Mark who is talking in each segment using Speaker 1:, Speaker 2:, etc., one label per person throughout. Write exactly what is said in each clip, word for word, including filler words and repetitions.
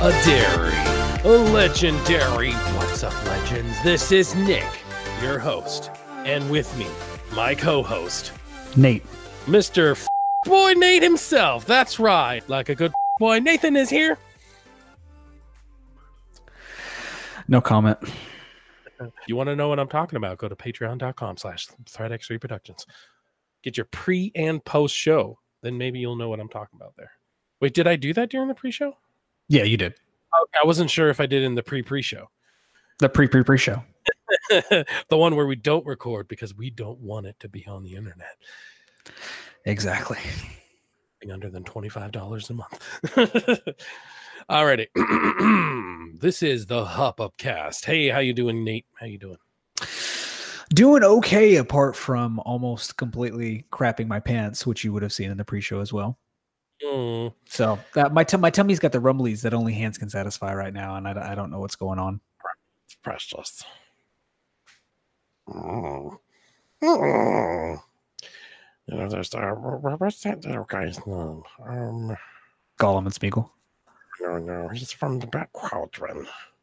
Speaker 1: a dairy, a legendary. What's up, legends? This is Nick, your host, and with me, my co-host,
Speaker 2: Nate.
Speaker 1: Mister F- Boy Nate himself. That's right, like a good f- boy. Nathan is here.
Speaker 2: No comment.
Speaker 1: You want to know what I'm talking about? Go to patreon.com slash ThreadX Reproductions. Get your pre and post show. Then maybe you'll know what I'm talking about there. Wait, did I do that during the pre-show?
Speaker 2: Yeah, you did.
Speaker 1: Okay, I wasn't sure if I did in the pre-pre-show.
Speaker 2: The pre-pre-pre show.
Speaker 1: The one where we don't record because we don't want it to be on the internet.
Speaker 2: Exactly.
Speaker 1: Under than twenty-five dollars a month. Alrighty. This is the Hop Up Cast. Hey, how you doing, Nate? How you doing?
Speaker 2: Doing okay, apart from almost completely crapping my pants, which you would have seen in the pre-show as well.
Speaker 1: Mm.
Speaker 2: So that my t- my tummy's got the rumblies that only hands can satisfy right now, and I, I don't know what's going on.
Speaker 1: It's precious. Oh. Oh. You know, there's uh, what's that little guy's name? Um,
Speaker 2: Gollum and Smeagol.
Speaker 1: no, no, he's from the back quadrant.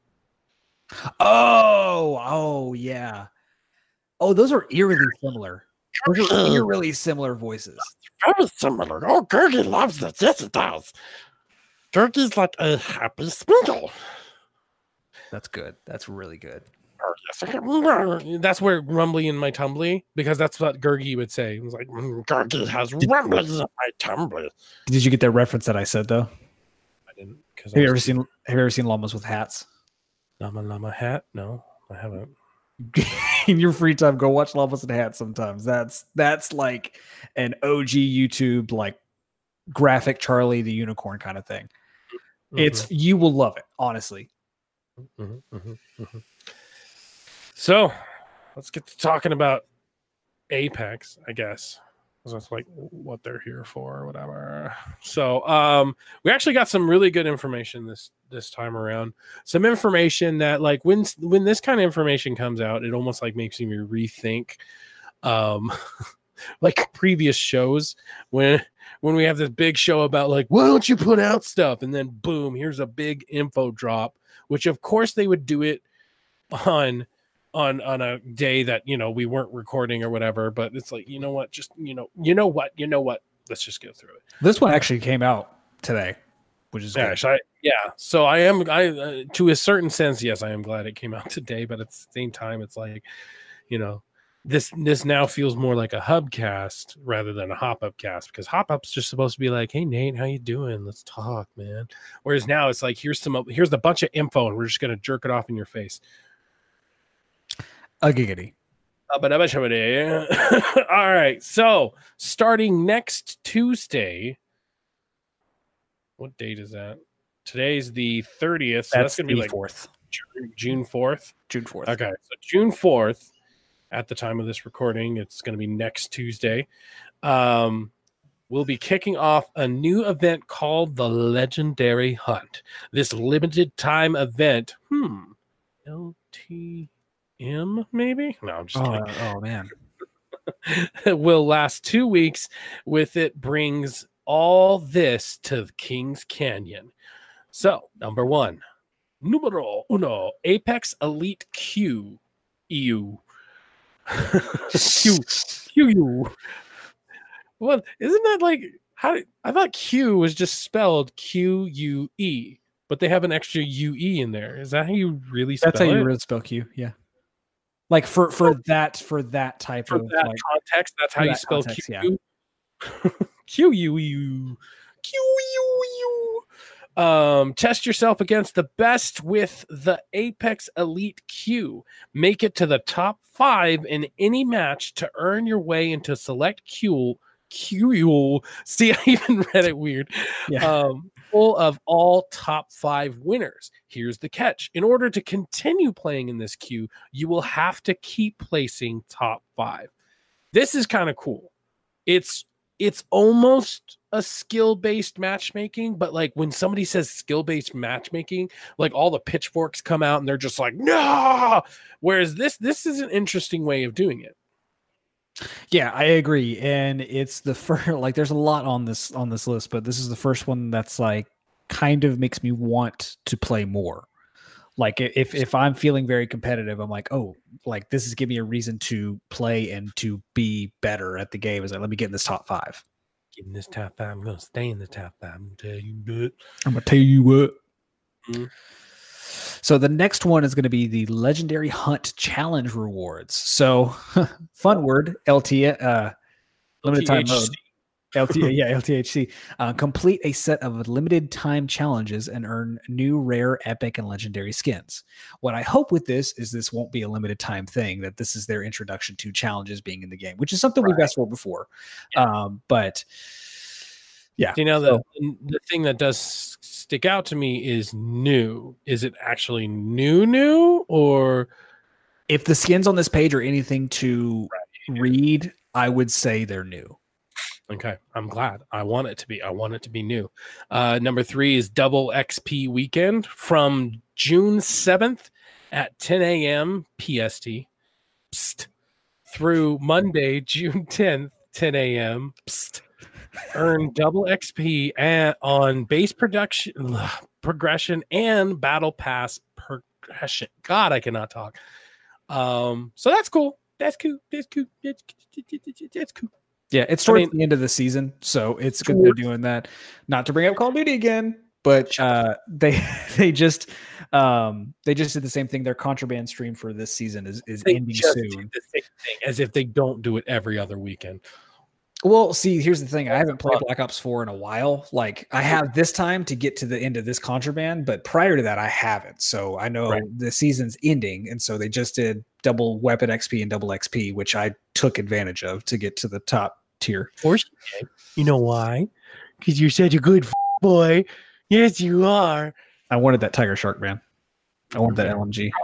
Speaker 2: Oh, oh yeah. Oh, those are eerily similar. Those are eerily similar voices.
Speaker 1: Very similar. Oh, Gurgi loves this. Yes, he does. Gurgi's like a happy Smeagol.
Speaker 2: That's good. That's really good.
Speaker 1: That's where rumbly in my tumbly, because that's what Gurgi would say. It was like, mm, Gurgi has rumblies in my tumbly.
Speaker 2: Did you get that reference that I said though?
Speaker 1: I didn't. Because
Speaker 2: Have you ever seen Have you ever seen llamas with hats?
Speaker 1: Llama Llama hat? No, I haven't.
Speaker 2: In your free time, go watch Llamas and Hats sometimes. That's that's like an O G YouTube like graphic Charlie the Unicorn kind of thing. Mm-hmm. It's you will love it, honestly.
Speaker 1: Mm-hmm, mm-hmm, mm-hmm. So let's get to talking about Apex, I guess. That's like what they're here for or whatever. So um, we actually got some really good information this this time around. Some information that like when when this kind of information comes out, it almost like makes me rethink um, like previous shows when when we have this big show about like, why don't you put out stuff? And then boom, here's a big info drop, which of course they would do it on on on a day that, you know, we weren't recording or whatever, but it's like, you know what, just, you know, you know what, you know what, let's just go through it.
Speaker 2: This one actually came out today, which is
Speaker 1: yeah,
Speaker 2: good.
Speaker 1: I, yeah. So I am, I uh, to a certain sense, yes, I am glad it came out today, but at the same time, it's like, you know, this this now feels more like a hubcast rather than a hop up cast, because hop up's just supposed to be like, hey Nate, how you doing? Let's talk, man. Whereas now it's like, here's some, here's a bunch of info, and we're just gonna jerk it off in your face.
Speaker 2: A giggity.
Speaker 1: All right. So starting next Tuesday, what date is that? Today's the thirtieth. So that's, that's going to be like
Speaker 2: fourth.
Speaker 1: June fourth.
Speaker 2: June fourth.
Speaker 1: Okay. So June fourth, at the time of this recording, it's going to be next Tuesday. Um, we'll be kicking off a new event called the Legendary Hunt. This limited time event. Hmm. L T M maybe? No, I'm just
Speaker 2: oh,
Speaker 1: kidding.
Speaker 2: Oh man.
Speaker 1: It will last two weeks. With it brings all this to Kings Canyon. So, number one, numero uno, Apex Elite Q E U. Q Q U. Well, isn't that like how I thought Q was just spelled Q U E, but they have an extra U E in there. Is that how you really spell it?
Speaker 2: That's how you really spell Q, yeah. Like for for that for that type
Speaker 1: for
Speaker 2: of
Speaker 1: that
Speaker 2: like,
Speaker 1: context, that's how you spell
Speaker 2: context,
Speaker 1: Q.
Speaker 2: Yeah.
Speaker 1: Q U U Q U U. Um, test yourself against the best with the Apex Elite Q. Make it to the top five in any match to earn your way into select Q. Q. See, I even read it weird.
Speaker 2: Yeah.
Speaker 1: Um, full of all top five winners. Here's the catch. In order to continue playing in this queue, you will have to keep placing top five. This is kind of cool. It's it's almost a skill-based matchmaking, but like when somebody says skill-based matchmaking, like all the pitchforks come out and they're just like, no. Whereas this this is an interesting way of doing it.
Speaker 2: Yeah, I agree. And it's the first, like there's a lot on this on this list, but this is the first one that's like kind of makes me want to play more. Like if if I'm feeling very competitive, I'm like, oh, like this is giving me a reason to play and to be better at the game. Is like, let me get in this top five.
Speaker 1: Get in this top five. I'm gonna stay in the top five. I'm gonna tell you that.
Speaker 2: I'm gonna tell you what.
Speaker 1: Mm-hmm.
Speaker 2: So the next one is going to be the Legendary Hunt Challenge rewards. So fun word, L T, uh, limited time mode. L T, yeah, L T H C. Uh, complete a set of limited time challenges and earn new rare, epic, and legendary skins. What I hope with this is this won't be a limited time thing, that this is their introduction to challenges being in the game, which is something right. we've asked for before. Yeah. Um, but yeah.
Speaker 1: You know, the, so, the thing that does stick out to me is new. Is it actually new, new, or
Speaker 2: if the skins on this page are anything to right. read, I would say they're new.
Speaker 1: Okay, I'm glad. I want it to be. I want it to be new. Uh, number three is Double X P Weekend from June seventh at ten a.m. P S T Psst. Through Monday, June tenth, ten a.m. Psst. Earn double X P and, on base production, ugh, progression and battle pass progression. God, I cannot talk. Um, so that's cool. That's cool. That's cool. That's, that's cool.
Speaker 2: Yeah, it's towards I mean, the end of the season, so it's good they're doing that. Not to bring up Call of Duty again, but uh, they they just um, they just did the same thing. Their Contraband stream for this season is is
Speaker 1: they
Speaker 2: ending
Speaker 1: just
Speaker 2: soon.
Speaker 1: Do the same thing, as if they don't do it every other weekend.
Speaker 2: Well, see, here's the thing. I haven't played Black Ops four in a while. Like, I have this time to get to the end of this Contraband, but prior to that, I haven't. So I know right. the season's ending, and so they just did double weapon X P and double X P, which I took advantage of to get to the top tier.
Speaker 1: Of course you did. You know why? Because you're such a good f- boy. Yes, you are.
Speaker 2: I wanted that Tiger Shark, man. I wanted that L M G.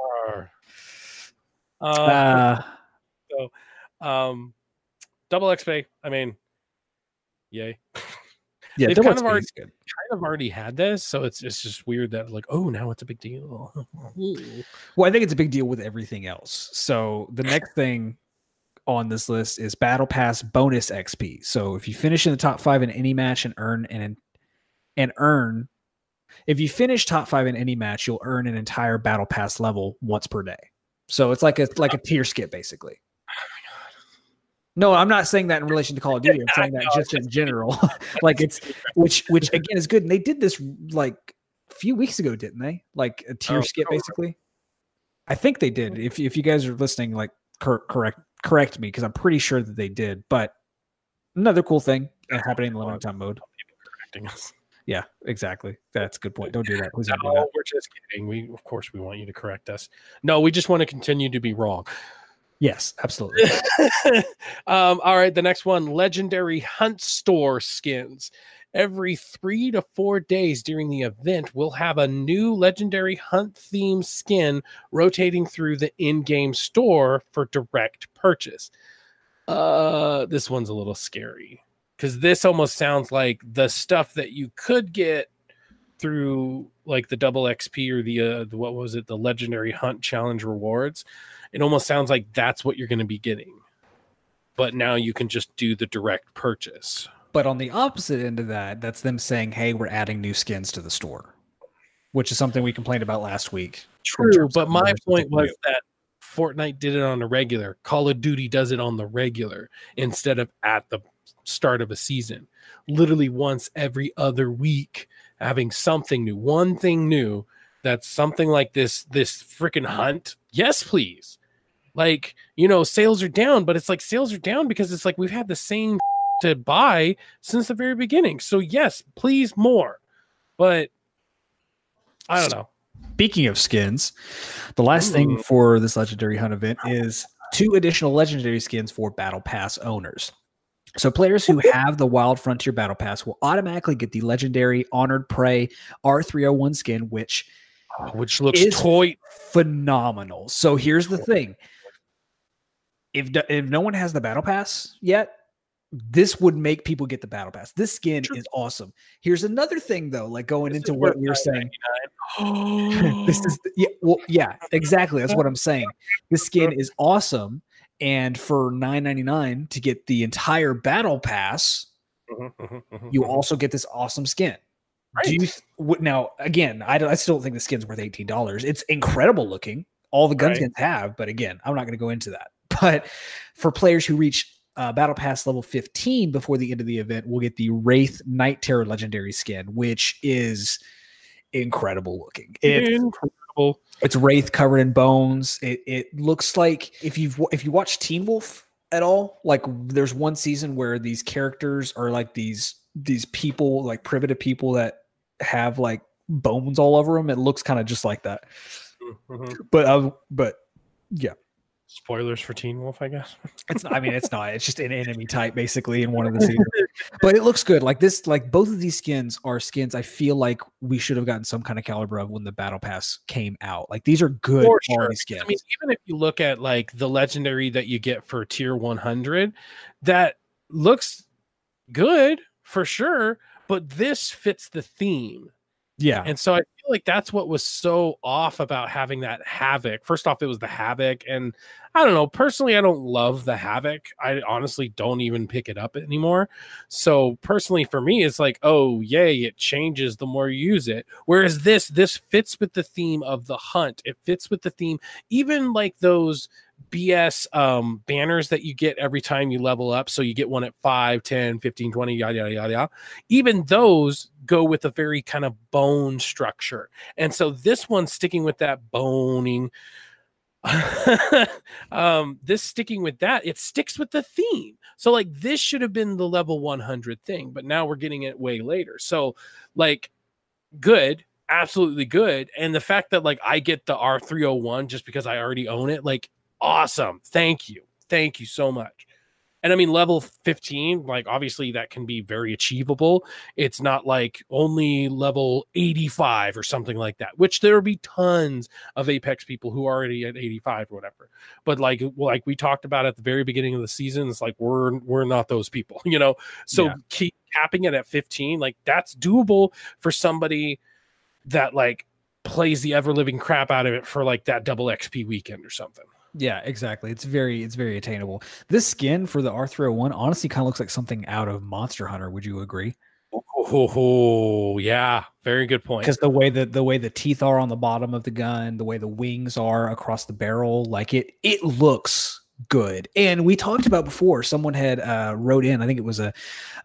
Speaker 1: Uh, uh, so, um, double X P. I mean, yay.
Speaker 2: Yeah,
Speaker 1: they've kind of already good. kind of already had this, so it's it's just weird that like, oh, now it's a big deal.
Speaker 2: Well, I think it's a big deal with everything else. So the next thing on this list is Battle Pass bonus X P. So if you finish in the top five in any match and earn and and earn, if you finish top five in any match, you'll earn an entire Battle Pass level once per day. So it's like a like a tier skip, basically. No, I'm not saying that in relation to Call of Duty. I'm saying that just in general. Like it's which which again is good. And they did this like a few weeks ago, didn't they? Like a tier oh, skip, basically. I think they did. If if you guys are listening, like cor- correct correct me, because I'm pretty sure that they did. But another cool thing happening in the limited time mode.
Speaker 1: Correcting us.
Speaker 2: Yeah, exactly. That's a good point. Don't do that. Please don't
Speaker 1: no,
Speaker 2: do that.
Speaker 1: We're just kidding. We of course we want you to correct us. No, we just want to continue to be wrong.
Speaker 2: Yes, absolutely.
Speaker 1: um, all right, the next one, Legendary Hunt Store skins. Every three to four days during the event, we'll have a new Legendary Hunt theme skin rotating through the in-game store for direct purchase. Uh, this one's a little scary because this almost sounds like the stuff that you could get through like the double X P or the, uh, the what was it, the Legendary Hunt Challenge rewards. It almost sounds like that's what you're going to be getting. But now you can just do the direct purchase.
Speaker 2: But on the opposite end of that, that's them saying, hey, we're adding new skins to the store, which is something we complained about last week.
Speaker 1: True, but my point was that Fortnite did it on a regular. Call of Duty does it on the regular instead of at the start of a season. Literally once every other week, having something new, one thing new. That's something like this, this freaking hunt. Yes, please. Like, you know, sales are down, but it's like sales are down because it's like we've had the same to buy since the very beginning. So yes, please more. But I don't know.
Speaker 2: Speaking of skins, the last Ooh. thing for this Legendary Hunt event is two additional Legendary skins for Battle Pass owners. So players who have the Wild Frontier Battle Pass will automatically get the Legendary Honored Prey R three oh one skin, which
Speaker 1: which looks toy
Speaker 2: phenomenal. So here's the thing. If, if no one has the Battle Pass yet, this would make people get the Battle Pass. This skin True. is awesome. Here's another thing, though, like going this into what we were saying. This is yeah, well, yeah, exactly. That's what I'm saying. This skin is awesome. And for nine ninety-nine to get the entire Battle Pass, you also get this awesome skin. Do you th- w- now again? I, don't, I still don't think the skin's worth eighteen dollars. It's incredible looking. All the gun
Speaker 1: Right.
Speaker 2: skins have, but again, I'm not going to go into that. But for players who reach uh, Battle Pass level fifteen before the end of the event, we'll get the Wraith Night Terror Legendary skin, which is incredible looking. It's
Speaker 1: incredible.
Speaker 2: It's Wraith covered in bones. It it looks like if you've if you watch Teen Wolf at all, like there's one season where these characters are like these these people, like primitive people that have like bones all over them. It looks kind of just like that. Mm-hmm. But um, but yeah.
Speaker 1: Spoilers for Teen Wolf, I guess.
Speaker 2: It's not, I mean, it's not. It's just an enemy type, basically, in one of the seasons. But it looks good. Like this, like both of these skins are skins I feel like we should have gotten some kind of caliber of when the Battle Pass came out. Like these are good
Speaker 1: for
Speaker 2: quality
Speaker 1: sure.
Speaker 2: skins.
Speaker 1: I mean, even if you look at like the legendary that you get for tier one hundred, that looks good for sure, but this fits the theme.
Speaker 2: Yeah.
Speaker 1: And so I feel like that's what was so off about having that Havoc. First off, it was the Havoc. And I don't know, personally, I don't love the Havoc. I honestly don't even pick it up anymore. So personally for me, it's like, oh, yay, it changes the more you use it. Whereas this, this fits with the theme of the hunt. It fits with the theme, even like those B S um, banners that you get every time you level up. So you get one at five, ten, fifteen, twenty, yada, yada, yada, yada. Even those go with a very kind of bone structure. And so this one's sticking with that boning. um, this sticking with that, it sticks with the theme. So like this should have been the level one hundred thing, but now we're getting it way later. So like good. Absolutely good. And the fact that like I get the R three oh one just because I already own it, like awesome. Thank you. Thank you so much. And I mean, level fifteen, like obviously that can be very achievable. It's not like only level eighty-five or something like that, which there will be tons of Apex people who are already at eighty-five or whatever. But like, like we talked about at the very beginning of the season, it's like, we're, we're not those people, you know? So yeah. Keep capping it at fifteen. Like that's doable for somebody that like plays the ever living crap out of it for like that double X P weekend or something.
Speaker 2: Yeah, exactly. It's very, it's very attainable. This skin for the R three oh one honestly kind of looks like something out of Monster Hunter. Would you agree?
Speaker 1: Oh, oh yeah, very good point.
Speaker 2: Because the way that the way the teeth are on the bottom of the gun, the way the wings are across the barrel, like it, it looks good. And we talked about before. Someone had uh, wrote in. I think it was a,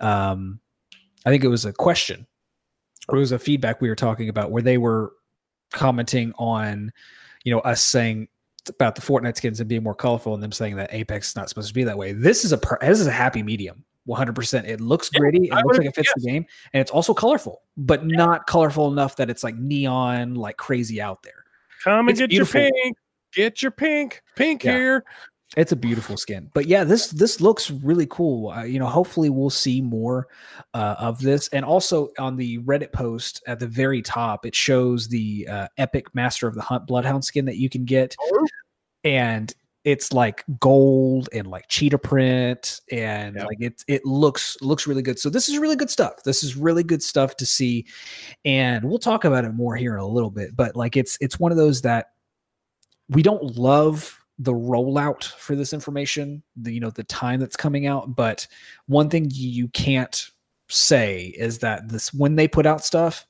Speaker 2: um, I think it was a question, or it was a feedback we were talking about where they were commenting on, you know, us saying about the Fortnite skins and being more colorful and them saying that Apex is not supposed to be that way. This is a this is a happy medium, one hundred percent. It looks gritty. It looks like it fits the game, and it's also colorful, but not colorful enough that it's like neon, like crazy out there.
Speaker 1: Come and get your pink. Get your pink. Pink here.
Speaker 2: It's a beautiful skin. But yeah, this this looks really cool. Uh, you know, hopefully we'll see more uh, of this. And also on the Reddit post at the very top, it shows the uh, epic Master of the Hunt Bloodhound skin that you can get. Oh. And it's like gold and like cheetah print, and yep. like it it looks looks really good. So this is really good stuff. This is really good stuff to see. And we'll talk about it more here in a little bit. But like it's it's one of those that we don't love the rollout for this information, the, you know, the time that's coming out. But one thing you can't say is that this, when they put out stuff,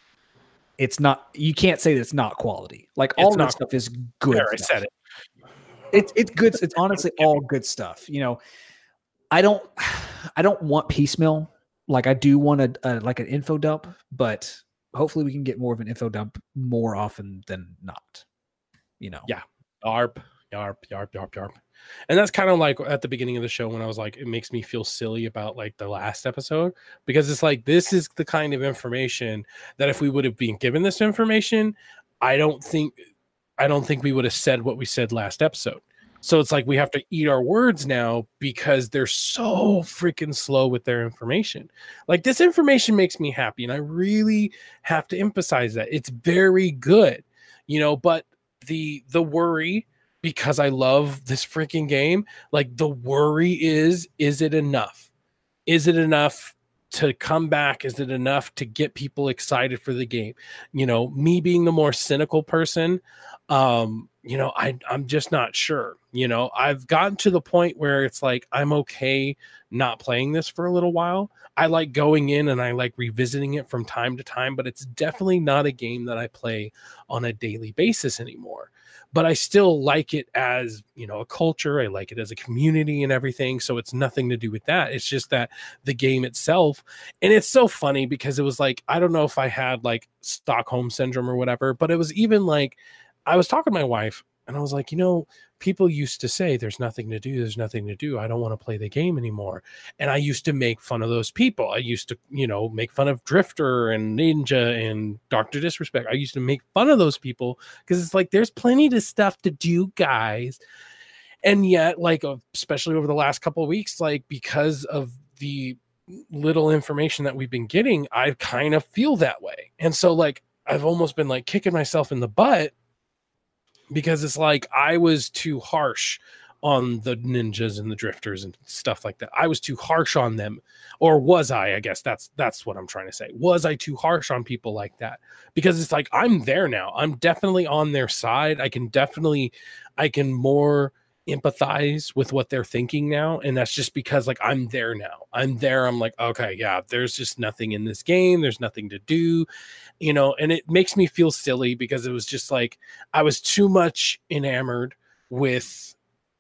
Speaker 2: it's not, you can't say that it's not quality. Like all of that stuff is good.
Speaker 1: There, I said it.
Speaker 2: It's, it's good. It's honestly all good stuff. You know, I don't, I don't want piecemeal. Like I do want a, a like an info dump, but hopefully we can get more of an info dump more often than not, you know?
Speaker 1: Yeah. ARP. Yarp, yarp, yarp, yarp. And that's kind of like at the beginning of the show when I was like, it makes me feel silly about like the last episode, because it's like, this is the kind of information that if we would have been given this information, I don't think, I don't think we would have said what we said last episode. So it's like, we have to eat our words now because they're so freaking slow with their information. Like this information makes me happy. And I really have to emphasize that it's very good, you know, but the, the worry, because I love this freaking game, like the worry is, is it enough? Is it enough to come back? Is it enough to get people excited for the game? You know, me being the more cynical person, um, you know, I, I'm just not sure. You know, I've gotten to the point where it's like, I'm okay not playing this for a little while. I like going in and I like revisiting it from time to time, but it's definitely not a game that I play on a daily basis anymore. But I still like it as, you know, a culture. I like it as a community and everything. So it's nothing to do with that. It's just that the game itself, and it's so funny because it was like, I don't know if I had like Stockholm syndrome or whatever, but it was even like, I was talking to my wife and I was like, you know, people used to say there's nothing to do. There's nothing to do. I don't want to play the game anymore. And I used to make fun of those people. I used to, you know, make fun of Drifter and Ninja and Doctor Disrespect. I used to make fun of those people because it's like, there's plenty of stuff to do, guys. And yet, like, especially over the last couple of weeks, like, because of the little information that we've been getting, I kind of feel that way. And so, like, I've almost been like kicking myself in the butt because it's like I was too harsh on the ninjas and the drifters and stuff like that. I was too harsh on them. Or was I? I guess that's that's what I'm trying to say. Was I too harsh on people like that? Because it's like I'm there now. I'm definitely on their side. I can definitely I can more empathize with what they're thinking now, and that's just because like I'm there now. I'm there. I'm like, okay, yeah, there's just nothing in this game. There's nothing to do, you know, and it makes me feel silly because it was just like I was too much enamored with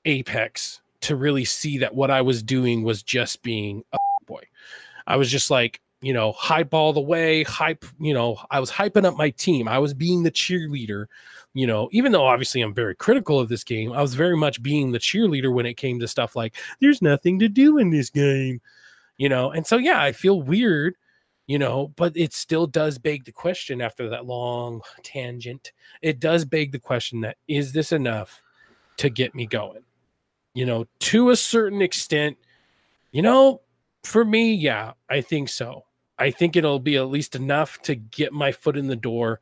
Speaker 1: Apex to really see that what I was doing was just being a boy. I was just like, you know, hype all the way, hype, you know, I was hyping up my team. I was being the cheerleader, you know, even though obviously I'm very critical of this game, I was very much being the cheerleader when it came to stuff like there's nothing to do in this game, you know? And so, yeah, I feel weird, you know, but it still does beg the question after that long tangent. It does beg the question that is this enough to get me going? You know, to a certain extent, you know, for me, yeah, I think so. I think it'll be at least enough to get my foot in the door,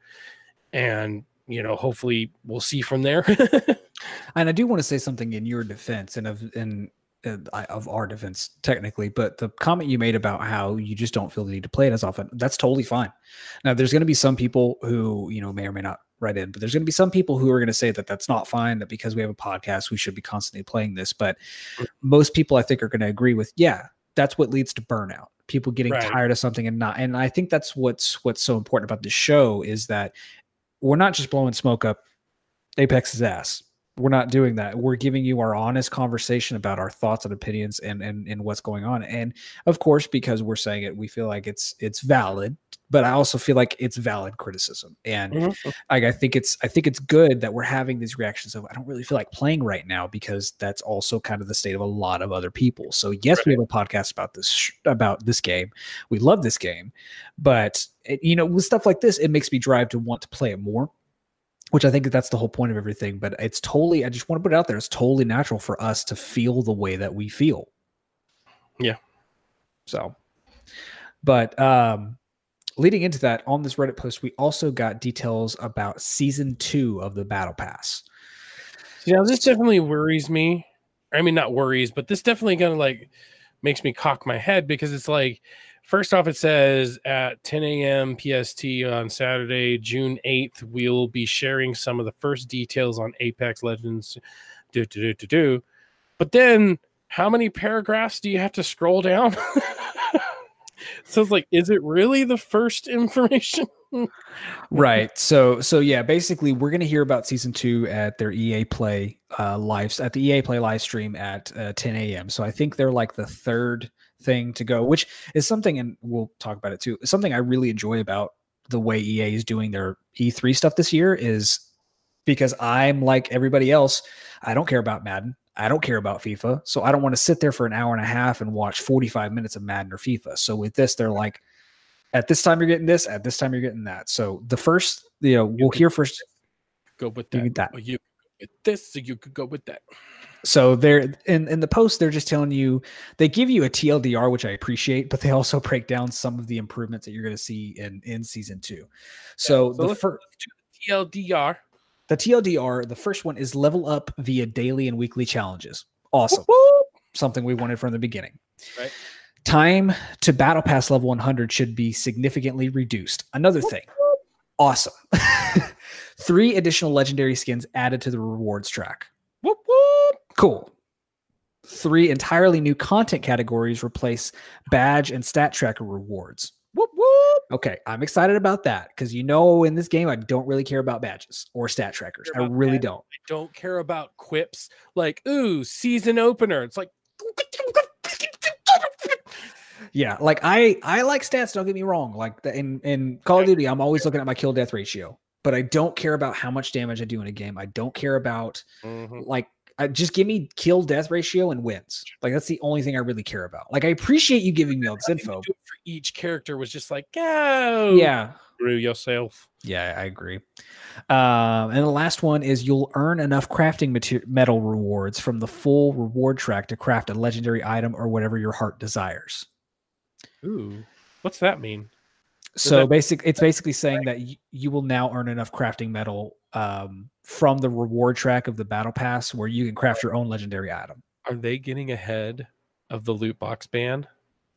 Speaker 1: and, you know, hopefully we'll see from there.
Speaker 2: And I do want to say something in your defense and of in uh, of our defense technically, but the comment you made about how you just don't feel the need to play it as often, that's totally fine. Now, there's going to be some people who, you know, may or may not write in, but there's going to be some people who are going to say that that's not fine, that because we have a podcast, we should be constantly playing this. But most people, I think, are going to agree with, yeah, that's what leads to burnout. People getting right. tired of something and not. And I think that's what's what's so important about this show is that we're not just blowing smoke up Apex's ass. We're not doing that. We're giving you our honest conversation about our thoughts and opinions and, and, and what's going on. And of course, because we're saying it, we feel like it's, it's valid, but I also feel like it's valid criticism. And mm-hmm. I, I think it's, I think it's good that we're having these reactions of, I don't really feel like playing right now, because that's also kind of the state of a lot of other people. So yes, right. we have a podcast about this, about this game. We love this game, but it, you know, with stuff like this, it makes me drive to want to play it more, which I think that's the whole point of everything. But it's totally, I just want to put it out there. It's totally natural for us to feel the way that we feel.
Speaker 1: Yeah.
Speaker 2: So, but, um, leading into that, on this Reddit post, we also got details about season two of the Battle Pass.
Speaker 1: Yeah, this definitely worries me. I mean, not worries, but this definitely kind of like makes me cock my head, because it's like, first off, it says at ten a.m. P S T on Saturday, June eighth, we'll be sharing some of the first details on Apex Legends. Do, do, do, do, do. But then how many paragraphs do you have to scroll down? So it's like, is it really the first information?
Speaker 2: Right. So, so yeah, basically we're going to hear about season two at their E A Play uh, live at the E A Play live stream at uh, ten a.m. So I think they're like the third thing to go, which is something, and we'll talk about it too. Something I really enjoy about the way E A is doing their E three stuff this year is because I'm like everybody else. I don't care about Madden. I don't care about FIFA. So I don't want to sit there for an hour and a half and watch forty-five minutes of Madden or FIFA. So with this, they're like, at this time you're getting this, at this time you're getting that. So the first, you know, we'll hear first.
Speaker 1: Go with that. that. Or you with this, so you could go with that.
Speaker 2: So they're in, in the post, they're just telling you, they give you a T L D R, which I appreciate, but they also break down some of the improvements that you're going to see in, in season two. So, yeah, so the first
Speaker 1: T L D R.
Speaker 2: The T L D R, the first one is level up via daily and weekly challenges. Awesome. Woo-hoo! Something we wanted from the beginning.
Speaker 1: Right.
Speaker 2: Time to battle pass level one hundred should be significantly reduced. Another thing. Awesome. Three additional legendary skins added to the rewards track.
Speaker 1: Whoop, whoop.
Speaker 2: Cool. Three entirely new content categories replace badge and stat tracker rewards.
Speaker 1: Whoop, whoop.
Speaker 2: Okay, I'm excited about that because you know in this game I don't really care about badges or stat trackers. I really
Speaker 1: badges.
Speaker 2: don't.
Speaker 1: I don't care about quips like, ooh, season opener. It's like,
Speaker 2: yeah, like I I like stats. Don't get me wrong. Like the, in in Call of Duty, I'm always looking at my kill death ratio, but I don't care about how much damage I do in a game. I don't care about mm-hmm. like. I, just give me kill death ratio and wins. Like that's the only thing I really care about. Like I appreciate you giving me all this info.
Speaker 1: For each character was just like, go.
Speaker 2: Yeah.
Speaker 1: Screw yourself.
Speaker 2: Yeah, I agree. Um, and the last one is you'll earn enough crafting mater- metal rewards from the full reward track to craft a legendary item or whatever your heart desires.
Speaker 1: Ooh, what's that mean?
Speaker 2: Does so that- basically, it's basically saying that y- you will now earn enough crafting metal um, from the reward track of the battle pass where you can craft your own legendary item.
Speaker 1: Are they getting ahead of the loot box ban?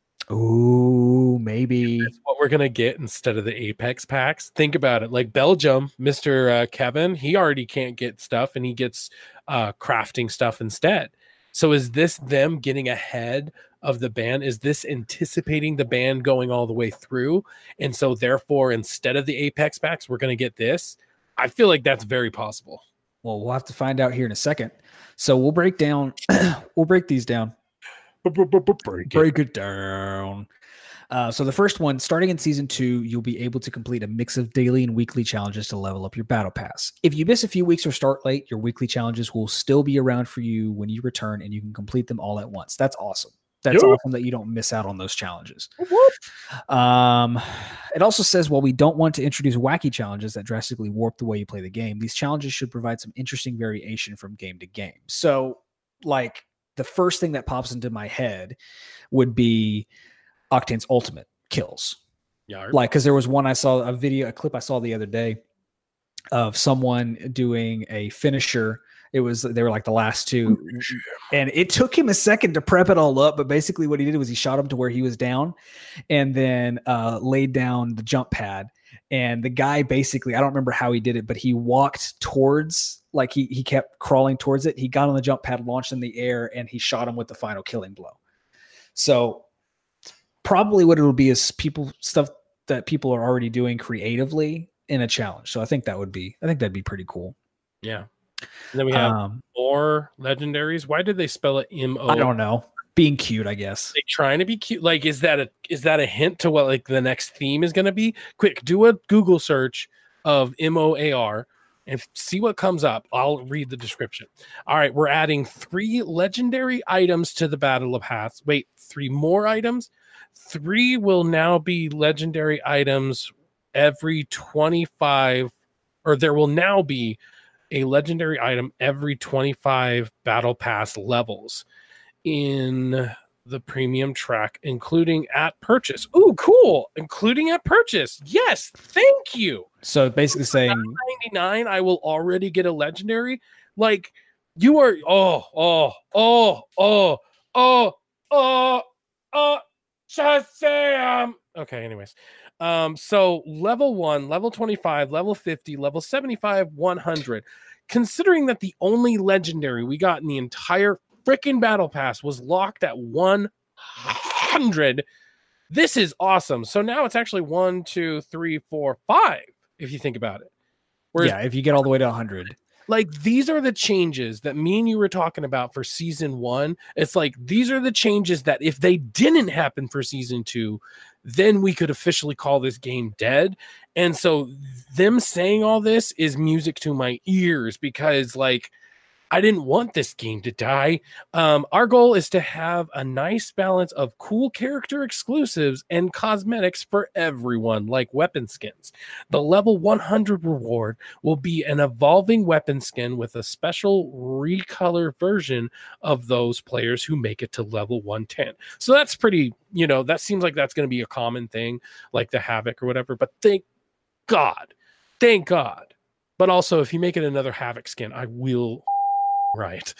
Speaker 2: Ooh, maybe.
Speaker 1: That's what we're going to get instead of the Apex packs. Think about it. Like Belgium, Mister Uh, Kevin, he already can't get stuff and he gets uh, crafting stuff instead. So is this them getting ahead of the ban? Is this anticipating the ban going all the way through? And so therefore, instead of the Apex packs, we're going to get this? I feel like that's very possible.
Speaker 2: Well, we'll have to find out here in a second. So we'll break down, we'll break these down.
Speaker 1: Break it,
Speaker 2: break it down. Uh, so the first one, starting in season two, you'll be able to complete a mix of daily and weekly challenges to level up your battle pass. If you miss a few weeks or start late, your weekly challenges will still be around for you when you return and you can complete them all at once. That's awesome. That's yep. awesome that you don't miss out on those challenges. Um, it also says, while we don't want to introduce wacky challenges that drastically warp the way you play the game, these challenges should provide some interesting variation from game to game. So, like, the first thing that pops into my head would be Octane's ultimate kills.
Speaker 1: Yeah.
Speaker 2: Like, because there was one I saw, a video, a clip I saw the other day of someone doing a finisher. It was, they were like the last two. And it took him a second to prep it all up. But basically what he did was he shot him to where he was down and then uh, laid down the jump pad. And the guy basically, I don't remember how he did it, but he walked towards, like he he kept crawling towards it. He got on the jump pad, launched in the air, and he shot him with the final killing blow. So probably what it'll be is people stuff that people are already doing creatively in a challenge. So I think that would be, I think that'd be pretty cool.
Speaker 1: Yeah. And then we have um, more legendaries. Why did they spell it M O?
Speaker 2: I don't know. Being cute, I guess.
Speaker 1: They trying to be cute. Like, is that a is that a hint to what like the next theme is going to be? Quick, do a Google search of M O A R and see what comes up. I'll read the description. All right, we're adding three legendary items to the Battle of Pass. Wait, three more items? Three will now be legendary items every twenty-five, or there will now be a legendary item every twenty-five Battle Pass levels in the premium track, including at purchase. Ooh, cool. Including at purchase. Yes, thank you.
Speaker 2: So basically saying
Speaker 1: nine ninety-nine, I will already get a legendary. Like, you are, oh, oh, oh, oh, oh, oh, oh, Shazam. Okay, anyways. Um, so level one, level twenty-five, level fifty, level seventy-five, one hundred. Considering that the only legendary we got in the entire freaking battle pass was locked at one hundred, this is awesome. So now it's actually one, two, three, four, five, if you think about it.
Speaker 2: Whereas, yeah, if you get all the way to one hundred.
Speaker 1: Like, these are the changes that me and you were talking about for season one. It's like, these are the changes that if they didn't happen for season two, then we could officially call this game dead. And so them saying all this is music to my ears because, like, I didn't want this game to die. Um, our goal is to have a nice balance of cool character exclusives and cosmetics for everyone, like weapon skins. The level one hundred reward will be an evolving weapon skin with a special recolor version of those players who make it to level one ten. So that's pretty, you know, that seems like that's going to be a common thing, like the Havoc or whatever. But thank God, thank God. But also, if you make it another Havoc skin, I will riot.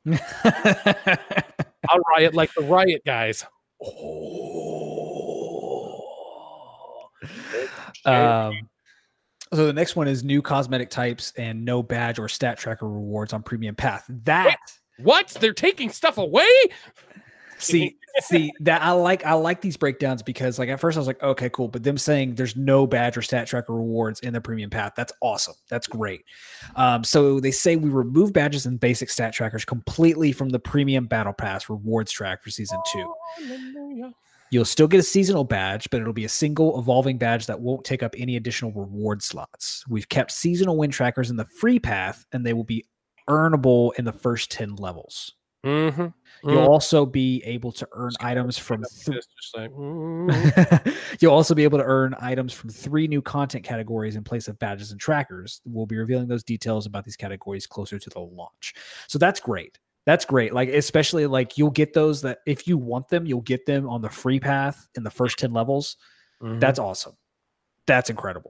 Speaker 1: I'll riot like the Riot guys. Oh.
Speaker 2: Um, So the next one is new cosmetic types and no badge or stat tracker rewards on Premium Path. That
Speaker 1: Wait, what? They're taking stuff away?
Speaker 2: see see that I like I like these breakdowns because like at first I was like, okay, cool. But them saying there's no badge or stat tracker rewards in the Premium Path, that's awesome. That's great. Um, so they say we remove badges and basic stat trackers completely from the Premium Battle Pass rewards track for season two.
Speaker 1: Hallelujah.
Speaker 2: You'll still get a seasonal badge, but it'll be a single evolving badge that won't take up any additional reward slots. We've kept seasonal win trackers in the free path, and they will be earnable in the first ten levels.
Speaker 1: Mm-hmm.
Speaker 2: You'll
Speaker 1: Mm-hmm.
Speaker 2: also be able to earn items from th-
Speaker 1: just like, mm.
Speaker 2: You'll also be able to earn items from three new content categories in place of badges and trackers. We'll be revealing those details about these categories closer to the launch. So that's great. That's great. Like, especially like you'll get those that if you want them, you'll get them on the free path in the first ten levels.
Speaker 1: Mm-hmm.
Speaker 2: That's awesome. That's incredible.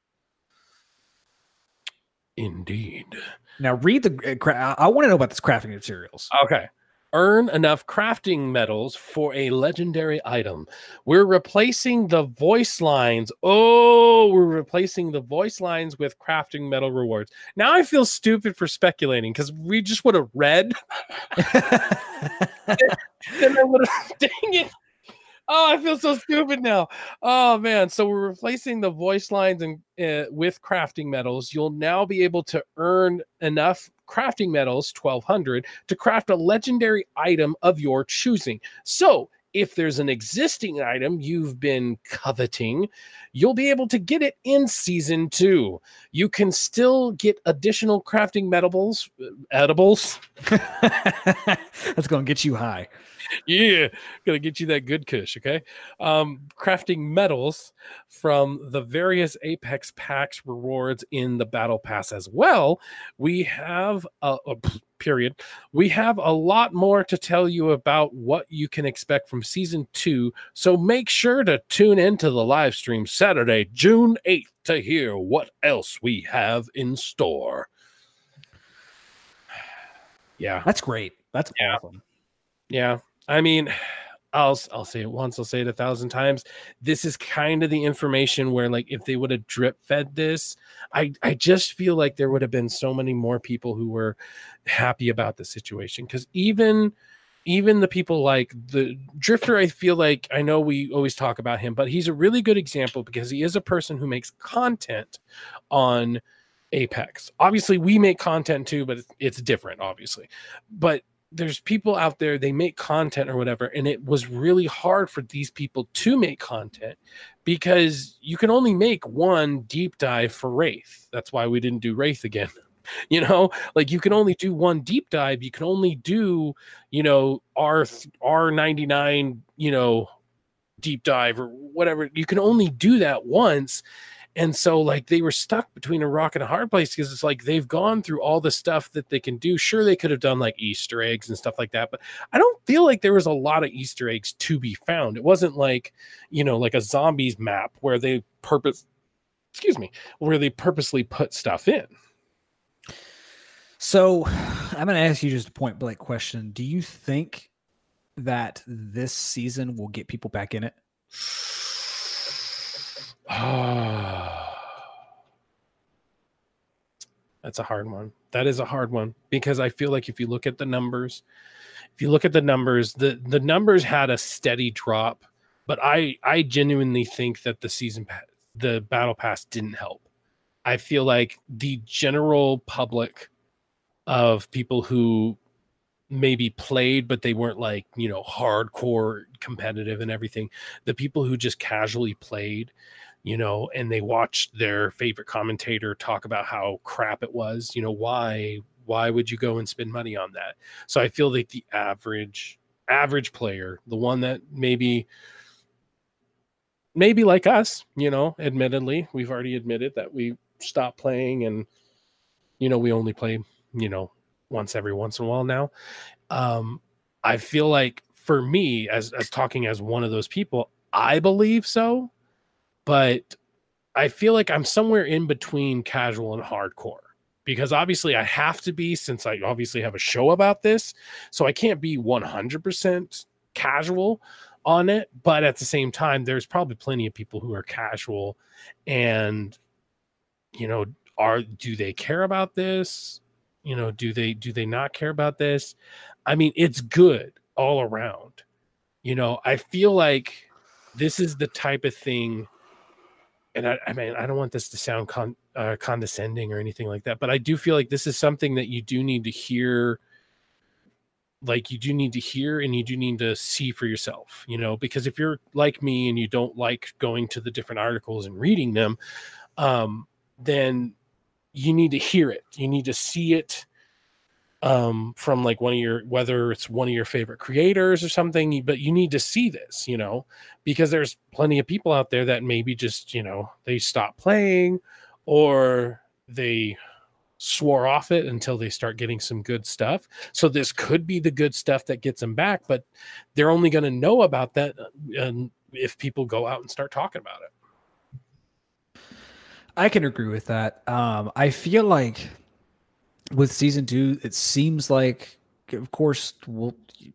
Speaker 1: Indeed.
Speaker 2: Now read the, uh, I want to know about this crafting materials.
Speaker 1: Okay. Earn enough crafting medals for a legendary item. We're replacing the voice lines. Oh, we're replacing the voice lines with crafting medal rewards. Now I feel stupid for speculating because we just would have read. Then I would have, dang it. Oh, I feel so stupid now. Oh, man. So we're replacing the voice lines and uh, with crafting medals. You'll now be able to earn enough crafting medals, twelve hundred, to craft a legendary item of your choosing. So if there's an existing item you've been coveting, you'll be able to get it in season two. You can still get additional crafting medals, edibles.
Speaker 2: That's going to get you high.
Speaker 1: Yeah, gonna get you that good kush, okay? Um, crafting medals from the various Apex packs rewards in the Battle Pass as well. We have a, a period. We have a lot more to tell you about what you can expect from season two. So make sure to tune into the live stream Saturday, June eighth, to hear what else we have in store. Yeah,
Speaker 2: that's great. That's
Speaker 1: yeah.
Speaker 2: awesome.
Speaker 1: Yeah. I mean, I'll I'll say it once, I'll say it a thousand times. This is kind of the information where, like, if they would have drip fed this, I I just feel like there would have been so many more people who were happy about the situation. Because even even the people like the Drifter, I feel like, I know we always talk about him, but he's a really good example because he is a person who makes content on Apex. Obviously, we make content too, but it's, it's different, obviously. But there's people out there, they make content or whatever, and it was really hard for these people to make content because you can only make one deep dive for Wraith. That's why we didn't do Wraith again. You know, like you can only do one deep dive. You can only do, you know, R R ninety-nine, you know, deep dive or whatever. You can only do that once. And so, like, they were stuck between a rock and a hard place because it's like they've gone through all the stuff that they can do. Sure, they could have done like Easter eggs and stuff like that, but I don't feel like there was a lot of Easter eggs to be found. It wasn't like, you know, like a zombies map where they purpose, excuse me, where they purposely put stuff in.
Speaker 2: So I'm going to ask you just a point blank question. Do you think that this season will get people back in it?
Speaker 1: That's a hard one. That is a hard one because I feel like if you look at the numbers, if you look at the numbers, the, the numbers had a steady drop, but I, I genuinely think that the season, the battle pass didn't help. I feel like the general public of people who maybe played, but they weren't like, you know, hardcore competitive and everything. The people who just casually played, you know, and they watched their favorite commentator talk about how crap it was, you know, why, why would you go and spend money on that? So I feel like the average, average player, the one that maybe, maybe like us, you know, admittedly, we've already admitted that we stopped playing and, you know, we only play, you know, once every once in a while now. Um, I feel like for me, as, as talking as one of those people, I believe so. But I feel like I'm somewhere in between casual and hardcore because obviously I have to be, since I obviously have a show about this. So I can't be one hundred percent casual on it. But at the same time, there's probably plenty of people who are casual and you know, are do they care about this? You know, do they do they not care about this? I mean, it's good all around. You know, I feel like this is the type of thing, and I, I mean, I don't want this to sound con, uh, condescending or anything like that, but I do feel like this is something that you do need to hear. Like you do need to hear and you do need to see for yourself, you know, because if you're like me and you don't like going to the different articles and reading them, um, then you need to hear it. You need to see it um, from like one of your, whether it's one of your favorite creators or something, but you need to see this, you know, because there's plenty of people out there that maybe just, you know, they stop playing or they swore off it until they start getting some good stuff. So this could be the good stuff that gets them back, but they're only going to know about that and if people go out and start talking about it.
Speaker 2: I can agree with that. Um, I feel like with season two, it seems like, of course, we'll,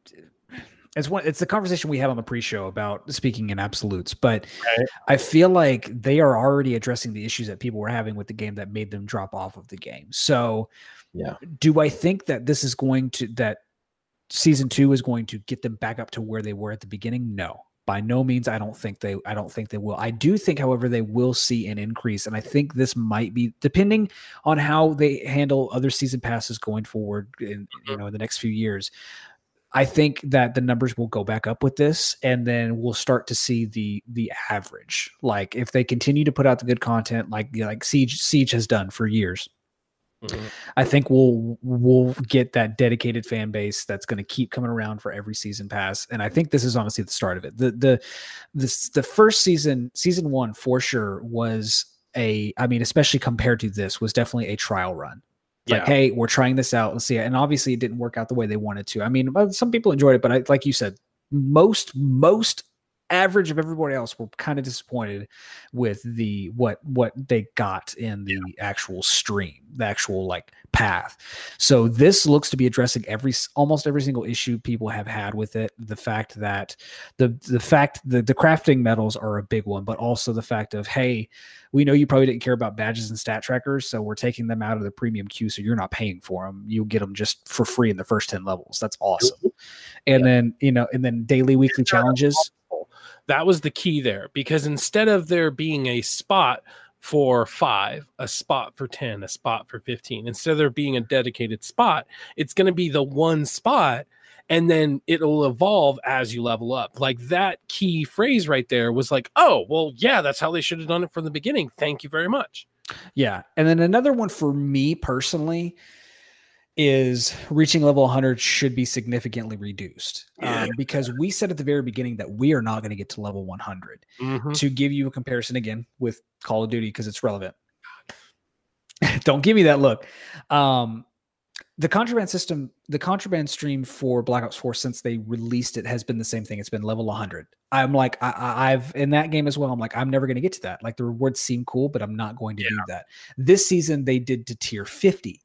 Speaker 2: it's one, it's the conversation we had on the pre-show about speaking in absolutes, but right. I feel like they are already addressing the issues that people were having with the game that made them drop off of the game. So yeah, do I think that this is going to, that season two is going to get them back up to where they were at the beginning? No, by no means. I don't think they, I don't think they will. I do think, however, they will see an increase. And I think this might be depending on how they handle other season passes going forward in, you know, in the next few years. I think that the numbers will go back up with this, and then we'll start to see the the average. Like if they continue to put out the good content, like like Siege Siege has done for years, mm-hmm. I think we'll we'll get that dedicated fan base that's going to keep coming around for every season pass. And I think this is honestly the start of it. The the this the first season, season one for sure was a. I mean, especially compared to this, was definitely a trial run. Yeah. Like, hey, we're trying this out. Let's see it. And obviously it didn't work out the way they wanted to. I mean, some people enjoyed it, but I, like you said, most, most average of everybody else were kind of disappointed with the, what, what they got in the yeah. actual stream, the actual like path. So this looks to be addressing every, almost every single issue people have had with it. The fact that the, the fact that the crafting medals are a big one, but also the fact of, hey, we know you probably didn't care about badges and stat trackers, so we're taking them out of the premium queue, so you're not paying for them. You get them just for free in the first ten levels. That's awesome. And yeah. then, you know, and then daily, weekly challenges.
Speaker 1: That was the key there, because instead of there being a spot for five, a spot for ten, a spot for fifteen, instead of there being a dedicated spot, it's going to be the one spot. And then it'll evolve as you level up. Like that key phrase right there was like, oh, well, yeah, that's how they should have done it from the beginning. Thank you very much.
Speaker 2: Yeah. And then another one for me personally is reaching level one hundred should be significantly reduced yeah. um, because we said at the very beginning that we are not going to get to level one hundred. Mm-hmm. To give you a comparison again with Call of Duty, because it's relevant. Don't give me that look. Um, The contraband system, the contraband stream for Black Ops four, since they released it, has been the same thing. It's been level one hundred. I'm like, I, I've in that game as well. I'm like, I'm never going to get to that. Like the rewards seem cool, but I'm not going to yeah. do that. This season, they did to tier fifty,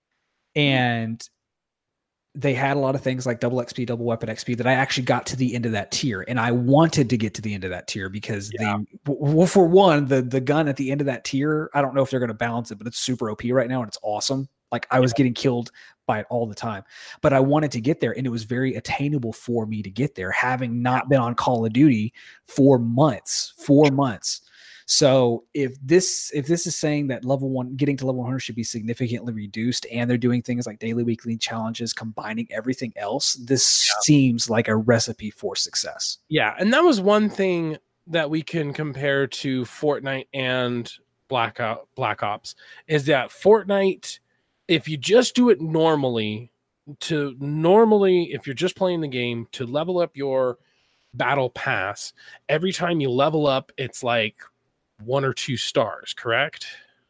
Speaker 2: and they had a lot of things like double X P, double weapon X P that I actually got to the end of that tier, and I wanted to get to the end of that tier because yeah. the well, for one, the the gun at the end of that tier, I don't know if they're going to balance it, but it's super O P right now and it's awesome. Like I was getting killed by it all the time, but I wanted to get there, and it was very attainable for me to get there, having not been on Call of Duty for months, four months. So if this, if this is saying that level one, getting to level one hundred should be significantly reduced, and they're doing things like daily, weekly challenges, combining everything else, this yeah. seems like a recipe for success.
Speaker 1: Yeah. And that was one thing that we can compare to Fortnite and Black, Ops, Black Ops is that Fortnite, if you just do it normally, to normally, if you're just playing the game, to level up your battle pass, every time you level up, it's like one or two stars, correct?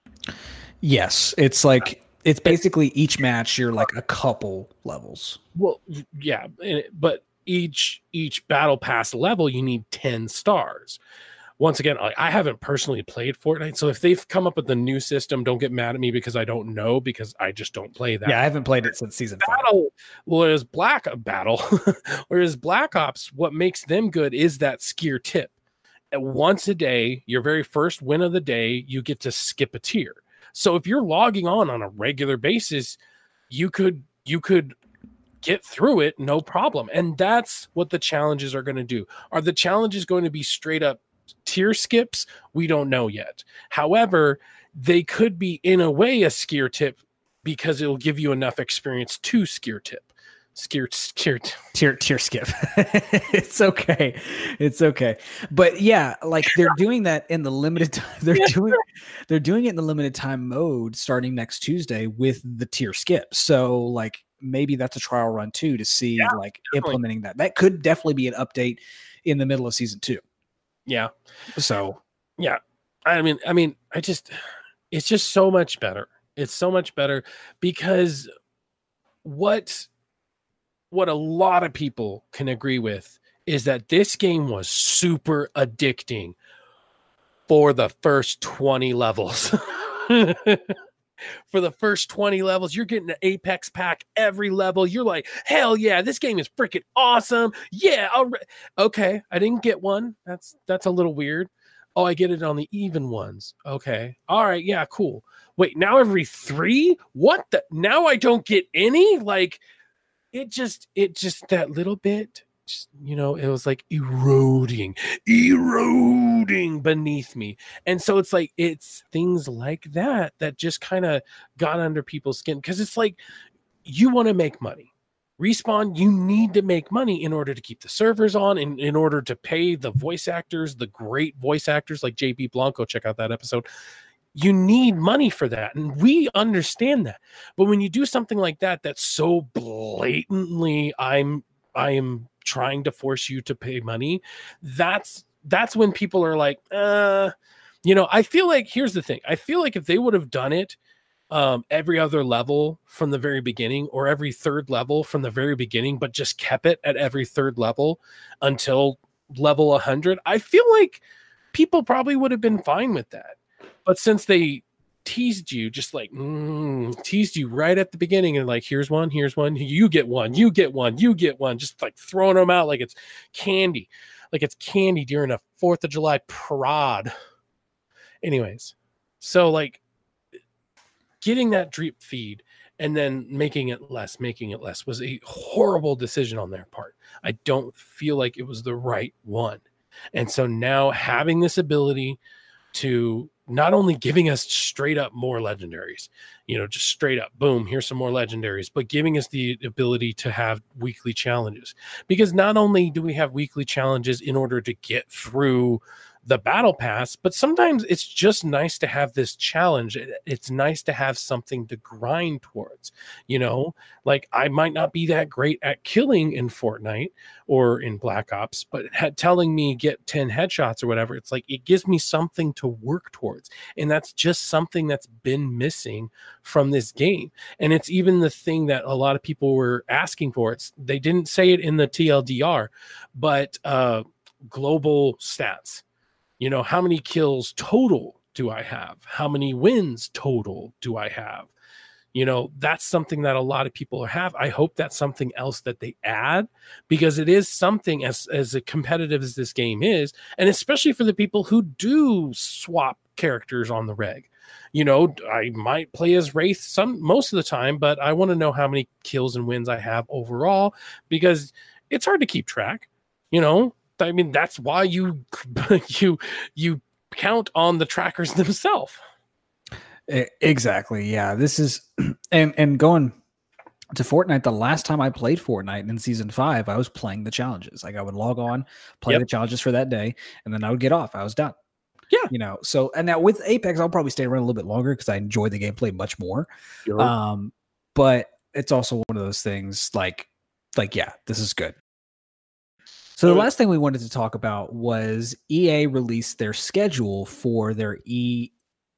Speaker 2: Yes. It's like, it's basically each match, you're like a couple levels.
Speaker 1: Well, yeah, but each, each battle pass level, you need ten stars. Once again, I haven't personally played Fortnite, so if they've come up with the new system, don't get mad at me because I don't know, because I just don't play that.
Speaker 2: Yeah, I haven't played it since season
Speaker 1: battle. Five. Whereas Black Battle, whereas Black Ops, what makes them good is that skier tip. And once a day, your very first win of the day, you get to skip a tier. So if you're logging on on a regular basis, you could you could get through it no problem. And that's what the challenges are going to do. Are the challenges going to be straight up tier skips? We don't know yet. However, they could be in a way a skier tip because it'll give you enough experience to skier tip. Skier, skier,
Speaker 2: tier, tier skip. It's okay. It's okay. But yeah, like they're doing that in the limited time. They're yeah. doing, they're doing it in the limited time mode starting next Tuesday with the tier skip. So like maybe that's a trial run too, to see yeah, like definitely. implementing that. That could definitely be an update in the middle of season two.
Speaker 1: Yeah.
Speaker 2: So
Speaker 1: yeah, I mean, I mean, I just, it's just so much better. It's so much better because what, what a lot of people can agree with is that this game was super addicting for the first twenty levels. For the first twenty levels, you're getting an Apex pack every level. You're like, hell yeah, this game is freaking awesome. Yeah, I'll re- okay, I didn't get one. That's that's a little weird. Oh, I get it on the even ones. Okay, all right, yeah, cool. Wait, now every three? What the? Now I don't get any? Like, it just, it just that little bit. Just, you know, it was like eroding, eroding beneath me. And so it's like, it's things like that that just kind of got under people's skin. Because it's like, you want to make money. Respawn, you need to make money in order to keep the servers on, and in order to pay the voice actors, the great voice actors like J B Blanco. Check out that episode. You need money for that. And we understand that. But when you do something like that, that's so blatantly, I'm, I am trying to force you to pay money, that's that's when people are like, uh, you know, I feel like, here's the thing. I feel like if they would have done it um, every other level from the very beginning, or every third level from the very beginning, but just kept it at every third level until level one hundred, I feel like people probably would have been fine with that. But since they teased you, just like mm, teased you right at the beginning, and like, here's one, here's one, you get one, you get one, you get one, just like throwing them out like it's candy, like it's candy during a fourth of July parade. Anyways, so like getting that drip feed and then making it less, making it less was a horrible decision on their part. I don't feel like it was the right one. And so now having this ability to not only giving us straight up more legendaries, you know, just straight up, boom, here's some more legendaries, but giving us the ability to have weekly challenges. Because not only do we have weekly challenges in order to get through the battle pass, but sometimes it's just nice to have this challenge. It's nice to have something to grind towards, you know, like I might not be that great at killing in Fortnite or in Black Ops, but ha- telling me get ten headshots or whatever, it's like, it gives me something to work towards. And that's just something that's been missing from this game. And it's even the thing that a lot of people were asking for. It's, they didn't say it in the T L D R, but uh, global stats. You know, how many kills total do I have? How many wins total do I have? You know, that's something that a lot of people have. I hope that's something else that they add, because it is something as, as competitive as this game is, and especially for the people who do swap characters on the reg. You know, I might play as Wraith some most of the time, but I want to know how many kills and wins I have overall, because it's hard to keep track, you know. I mean, that's why you you you count on the trackers themselves.
Speaker 2: Exactly. Yeah. This is and and going to Fortnite. The last time I played Fortnite in season five, I was playing the challenges. Like I would log on, play yep. the challenges for that day, and then I would get off. I was done.
Speaker 1: Yeah.
Speaker 2: You know. So and now with Apex, I'll probably stay around a little bit longer because I enjoy the gameplay much more. Sure. Um, but it's also one of those things. Like, like yeah, this is good. So the last thing we wanted to talk about was E A released their schedule for their E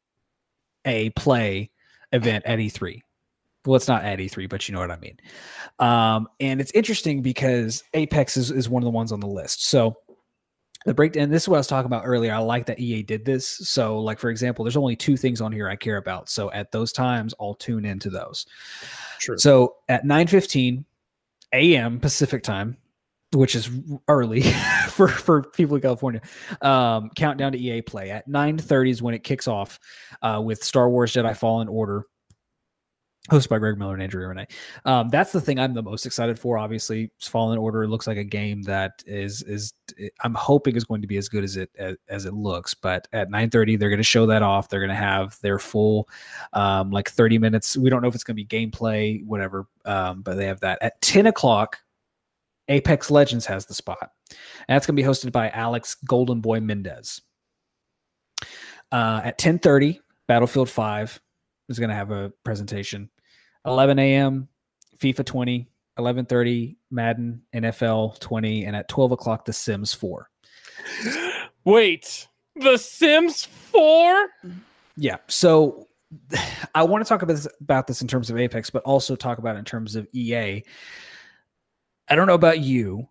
Speaker 2: A Play event at E three. Well, it's not at E three, but you know what I mean. Um, and it's interesting because Apex is, is one of the ones on the list. So the breakdown, and this is what I was talking about earlier. I like that E A did this. So like, for example, there's only two things on here I care about. So at those times, I'll tune into those.
Speaker 1: Sure.
Speaker 2: So at nine fifteen a.m. Pacific time, which is early for, for people in California. Um, countdown to E A Play at nine thirty is when it kicks off uh, with Star Wars Jedi Fallen Order, hosted by Greg Miller and Andrea Renee. Um, that's the thing I'm the most excited for. Obviously, Fallen Order looks like a game that is is I'm hoping is going to be as good as it as, as it looks. But at nine thirty, they're going to show that off. They're going to have their full um, like thirty minutes. We don't know if it's going to be gameplay, whatever. Um, but they have that at ten o'clock. Apex Legends has the spot, and that's going to be hosted by Alex Golden Boy Mendez. Uh, at ten thirty, Battlefield five is going to have a presentation. eleven a.m. FIFA twenty, eleven thirty Madden N F L twenty, and at twelve o'clock The Sims four.
Speaker 1: Wait, The Sims four?
Speaker 2: Yeah. So I want to talk about this, about this in terms of Apex, but also talk about it in terms of E A. I don't know about you,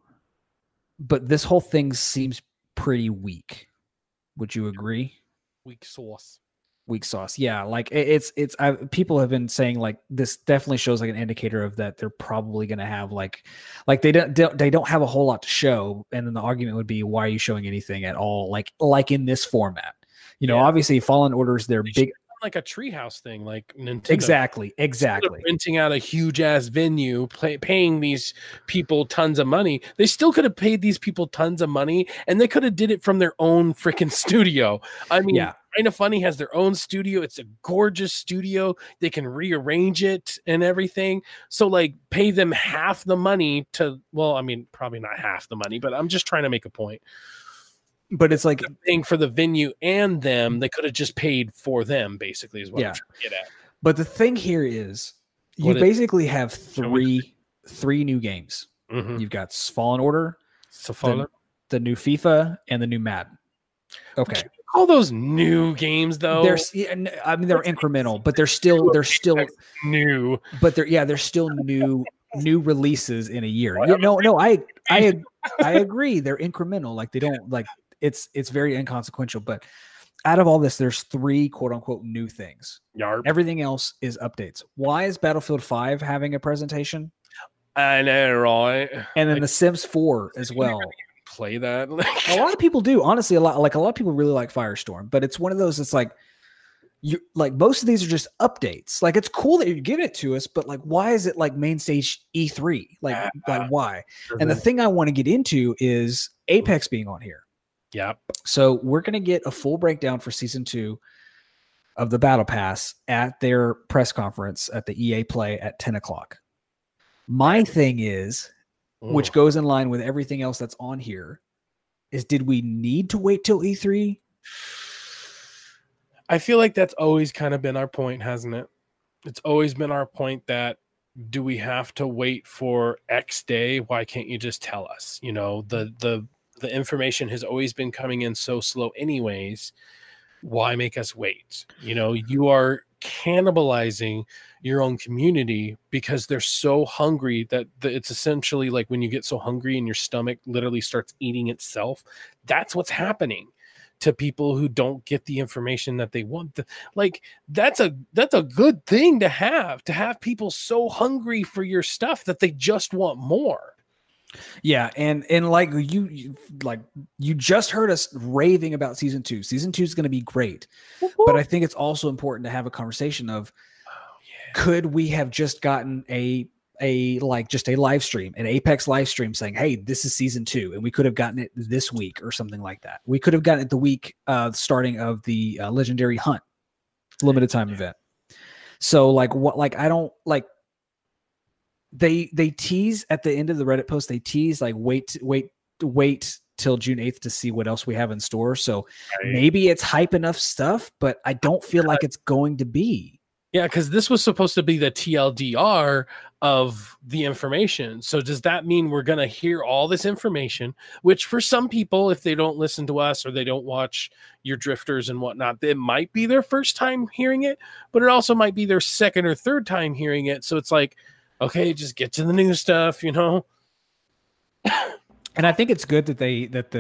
Speaker 2: but this whole thing seems pretty weak. Would you agree?
Speaker 1: Weak sauce.
Speaker 2: Weak sauce. Yeah. Like it, it's, it's, I, people have been saying like, this definitely shows like an indicator of that they're probably going to have like, like they don't, they don't have a whole lot to show. And then the argument would be, why are you showing anything at all? Like, like in this format, you know,
Speaker 1: yeah.
Speaker 2: Obviously Fallen Order is their big,
Speaker 1: like a treehouse thing, like Nintendo.
Speaker 2: Exactly, exactly.
Speaker 1: Renting out a huge ass venue, play, paying these people tons of money. They still could have paid these people tons of money, and they could have did it from their own freaking studio. I mean,
Speaker 2: yeah.
Speaker 1: Kinda Funny has their own studio. It's a gorgeous studio. They can rearrange it and everything. So, like, pay them half the money to. Well, I mean, probably not half the money, but I'm just trying to make a point.
Speaker 2: But it's like
Speaker 1: paying for the venue and them, they could have just paid for them, basically, is what
Speaker 2: yeah.
Speaker 1: I'm trying to get at.
Speaker 2: But the thing here is you
Speaker 1: What
Speaker 2: basically is, have
Speaker 1: we,
Speaker 2: three three new games.
Speaker 1: Mm-hmm.
Speaker 2: You've got Fallen Order,
Speaker 1: so Fallen.
Speaker 2: The, the new FIFA, and the new Madden. Okay.
Speaker 1: All those new games, though.
Speaker 2: They're, I mean, they're incremental, but they're still they're still
Speaker 1: new.
Speaker 2: But they're yeah, they're still new new releases in a year. Yeah, no, no, I I I agree. They're incremental. Like they don't like it's it's very inconsequential. But out of all this, there's three quote unquote new things.
Speaker 1: Yarp.
Speaker 2: Everything else is updates. Why is Battlefield five having a presentation?
Speaker 1: I know, right?
Speaker 2: And then
Speaker 1: like,
Speaker 2: The Sims four as well.
Speaker 1: Play that.
Speaker 2: A lot of people do, honestly. A lot like a lot of people really like Firestorm, but it's one of those. It's like you like most of these are just updates. Like it's cool that you're giving it to us, but like why is it like main stage E three? Like uh, like why? Mm-hmm. And the thing I want to get into is Apex being on here.
Speaker 1: Yeah.
Speaker 2: So we're gonna get a full breakdown for season two of the Battle Pass at their press conference at the E A Play at ten o'clock. My thing is, Ooh. which goes in line with everything else that's on here, is did we need to wait till E three?
Speaker 1: I feel like that's always kind of been our point, hasn't it? It's always been our point that do we have to wait for X day? Why can't you just tell us? You know, the the the information has always been coming in so slow anyways. Why make us wait? You know, you are cannibalizing your own community because they're so hungry that the, it's essentially like when you get so hungry and your stomach literally starts eating itself. That's what's happening to people who don't get the information that they want. To, like that's a that's a good thing to have, to have people so hungry for your stuff that they just want more.
Speaker 2: Yeah, and and like you, you like you just heard us raving about season two. Season two is going to be great, Woo-hoo. But I think it's also important to have a conversation of oh, yeah. could we have just gotten a a like just a live stream, an Apex live stream saying, "Hey, this is season two," and we could have gotten it this week or something like that. We could have gotten it the week uh, starting of the uh, Legendary Hunt limited time event. So like what? Like I don't like. They they tease at the end of the Reddit post. They tease like wait wait wait till June eighth to see what else we have in store. So right. maybe it's hype enough stuff, but I don't feel like it's going to be.
Speaker 1: Yeah, because this was supposed to be the T L D R of the information. So does that mean we're going to hear all this information, which for some people, if they don't listen to us or they don't watch your drifters and whatnot, it might be their first time hearing it, but it also might be their second or third time hearing it. So it's like, okay, just get to the new stuff, you know?
Speaker 2: And I think it's good that they that the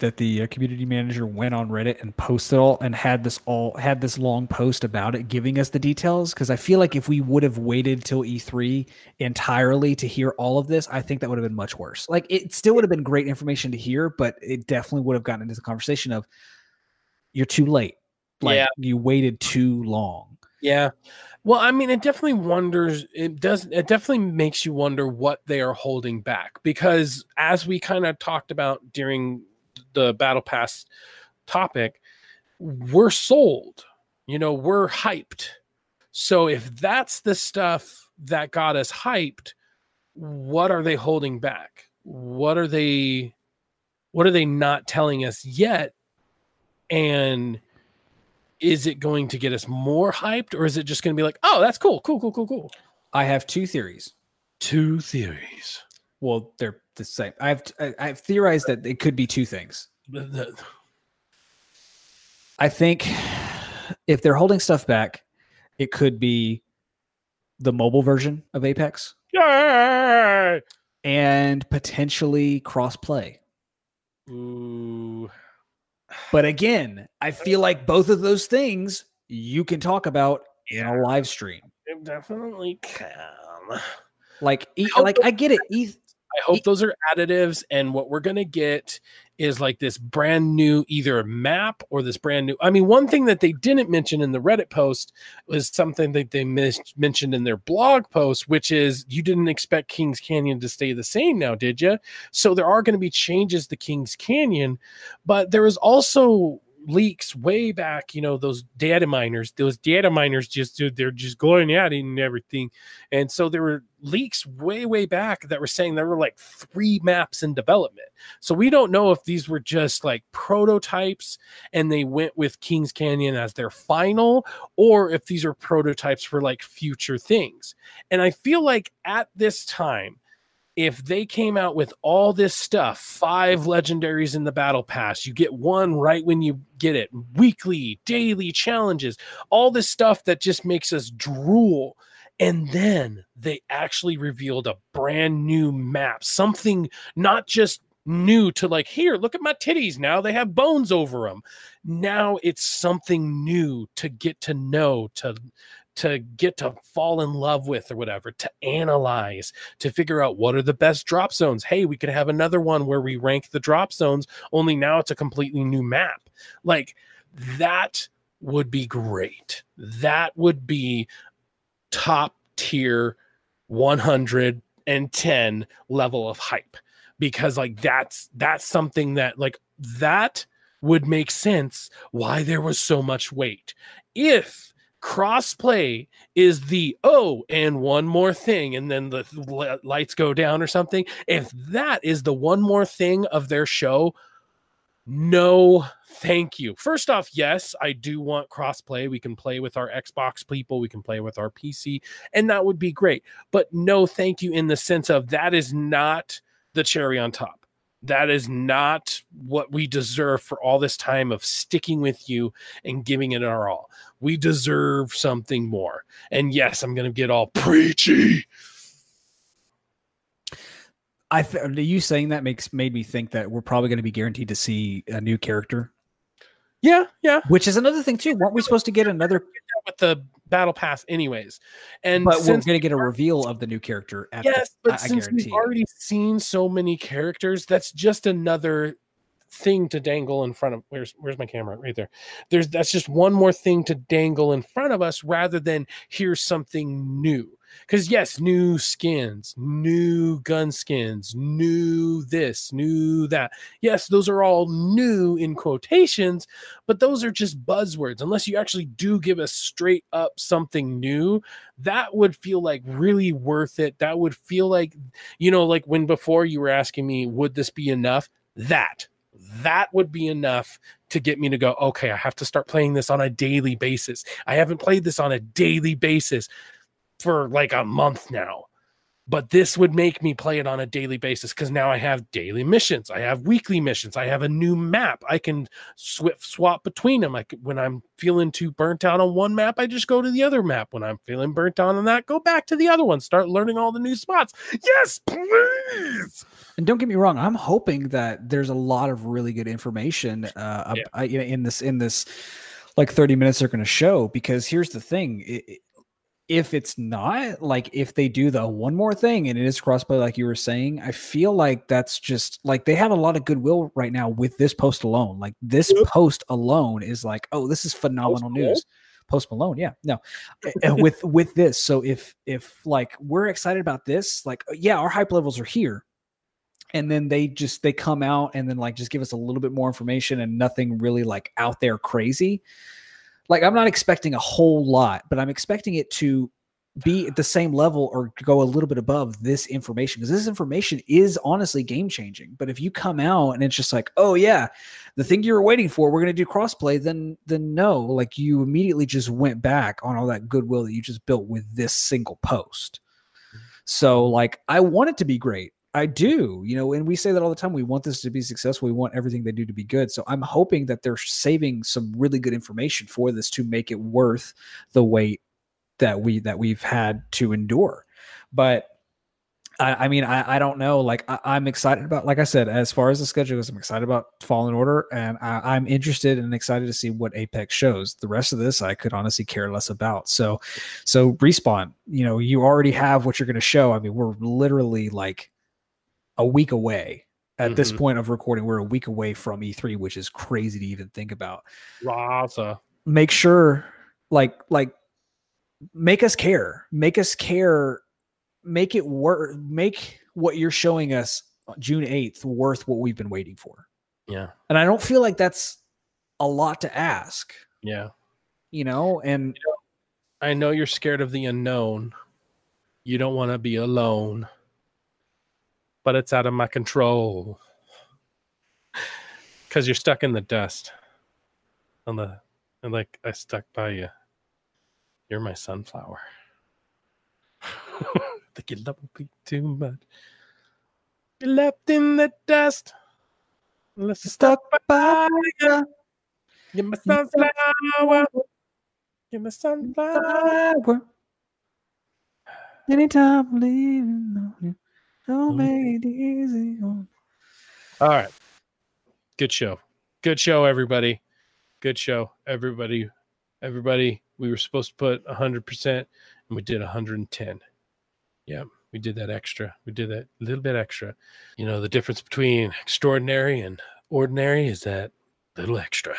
Speaker 2: that the uh, community manager went on Reddit and posted all and had this all had this long post about it, giving us the details. Because I feel like if we would have waited till E three entirely to hear all of this, I think that would have been much worse. Like it still would have been great information to hear, but it definitely would have gotten into the conversation of you're too late. Like
Speaker 1: Yeah.
Speaker 2: you waited too long.
Speaker 1: Yeah. Well, I mean, it definitely wonders. It does. It definitely makes you wonder what they are holding back, because as we kind of talked about during the Battle Pass topic, we're sold. You know, we're hyped. So if that's the stuff that got us hyped, what are they holding back? What are they? What are they not telling us yet? And is it going to get us more hyped, or is it just going to be like, oh, that's cool, cool, cool, cool, cool?
Speaker 2: I have two theories.
Speaker 1: Two theories.
Speaker 2: Well, they're the same. I've I've theorized that it could be two things. I think if they're holding stuff back, it could be the mobile version of Apex.
Speaker 1: Yay!
Speaker 2: And potentially cross-play.
Speaker 1: Ooh.
Speaker 2: But again, I feel like both of those things you can talk about in a live stream.
Speaker 1: It definitely can.
Speaker 2: Like, I like I get it. E-
Speaker 1: I hope those are additives, and what we're gonna get is like this brand new either map or this brand new. I mean, one thing that they didn't mention in the Reddit post was something that they mis- mentioned in their blog post, which is you didn't expect Kings Canyon to stay the same now, did you? So there are going to be changes to Kings Canyon, but there was also leaks way back, you know, those data miners, those data miners just, they're just going at it and everything. And so there were leaks way, way back that were saying there were like three maps in development. So we don't know if these were just like prototypes and they went with Kings Canyon as their final, or if these are prototypes for like future things. And I feel like at this time, if they came out with all this stuff, five legendaries in the battle pass, you get one right when you get it, weekly, daily challenges, all this stuff that just makes us drool. And then they actually revealed a brand new map, something not just new to like, here, look at my titties. Now they have bones over them. Now it's something new to get to know, to to get to fall in love with or whatever, to analyze, to figure out what are the best drop zones. Hey, we could have another one where we rank the drop zones, only now it's a completely new map. Like that would be great. That would be top tier one hundred ten level of hype, because like that's that's something that like that would make sense why there was so much wait. If crossplay is the oh and one more thing and then the lights go down or something, if that is the one more thing of their show, no thank you. First off, yes, I do want crossplay. We can play with our Xbox people, we can play with our P C, and that would be great. But no thank you in the sense of that is not the cherry on top. That is not what we deserve for all this time of sticking with you and giving it our all. We deserve something more. And yes, I'm going to get all preachy.
Speaker 2: I th- you saying that makes made me think that we're probably going to be guaranteed to see a new character.
Speaker 1: Yeah, yeah.
Speaker 2: Which is another thing too. Weren't we supposed to get another
Speaker 1: with the battle pass anyways? And
Speaker 2: but
Speaker 1: since
Speaker 2: we're going to get a reveal of the new character. At
Speaker 1: yes,
Speaker 2: the,
Speaker 1: but
Speaker 2: I,
Speaker 1: since
Speaker 2: I
Speaker 1: we've already seen so many characters, that's just another thing to dangle in front of. Where's where's my camera? Right there. There's that's just one more thing to dangle in front of us rather than here's something new. Because yes, new skins, new gun skins, new this, new that. Yes, those are all new in quotations, but those are just buzzwords. Unless you actually do give us straight up something new, that would feel like really worth it. That would feel like, you know, like when before you were asking me, would this be enough? That, that would be enough to get me to go, okay, I have to start playing this on a daily basis. I haven't played this on a daily basis for like a month now. But this would make me play it on a daily basis because now I have daily missions. I have weekly missions. I have a new map. I can swift swap between them. I could, when I'm feeling too burnt out on one map, I just go to the other map. When I'm feeling burnt out on that, go back to the other one. Start learning all the new spots. Yes, please.
Speaker 2: And don't get me wrong, I'm hoping that there's a lot of really good information uh,
Speaker 1: Yeah.
Speaker 2: uh, in this in this like thirty minutes they're going to show. Because here's the thing. It, if it's not, like if they do the one more thing and it is crossplay like you were saying, I feel like that's just like they have a lot of goodwill right now with this post alone. Like this
Speaker 1: Yep.
Speaker 2: post alone is like, oh, this is phenomenal
Speaker 1: Post
Speaker 2: news. Post Malone, yeah, no, and with with this. So if if like we're excited about this, like yeah, our hype levels are here, and then they just they come out and then like just give us a little bit more information and nothing really like out there crazy. Like I'm not expecting a whole lot, but I'm expecting it to be at the same level or go a little bit above this information, because this information is honestly game changing. But if you come out and it's just like, oh yeah, the thing you were waiting for, we're going to do crossplay, then then no, like you immediately just went back on all that goodwill that you just built with this single post. So like I want it to be great. I do, you know, and we say that all the time. We want this to be successful. We want everything they do to be good. So I'm hoping that they're saving some really good information for this to make it worth the wait that we that we've had to endure. But I, I mean, I, I don't know. Like I, I'm excited about, like I said, as far as the schedule goes, I'm excited about Fallen Order, and I, I'm interested and excited to see what Apex shows. The rest of this, I could honestly care less about. So, so Respawn, you know, you already have what you're going to show. I mean, we're literally like a week away at mm-hmm. this point of recording. We're a week away from E three, which is crazy to even think about.
Speaker 1: Raza.
Speaker 2: Make sure, like, like, make us care. Make us care. Make it worth. Make what you're showing us June eighth worth what we've been waiting for.
Speaker 1: Yeah,
Speaker 2: and I don't feel like that's a lot to ask.
Speaker 1: Yeah,
Speaker 2: you know, and
Speaker 1: you know, I know you're scared of the unknown. You don't want to be alone. But it's out of my control because you're stuck in the dust on the, and like I stuck by you. You're my sunflower. Think you love me too much. You're left in the dust. Unless you're stuck by you. You're my sunflower. You're my sunflower.
Speaker 2: Anytime I'm leaving. Don't make it easy.
Speaker 1: All right. Good show. Good show, everybody. Good show, everybody. Everybody, we were supposed to put one hundred percent, and we did one hundred ten. Yeah, we did that extra. We did that a little bit extra. You know, the difference between extraordinary and ordinary is that little extra.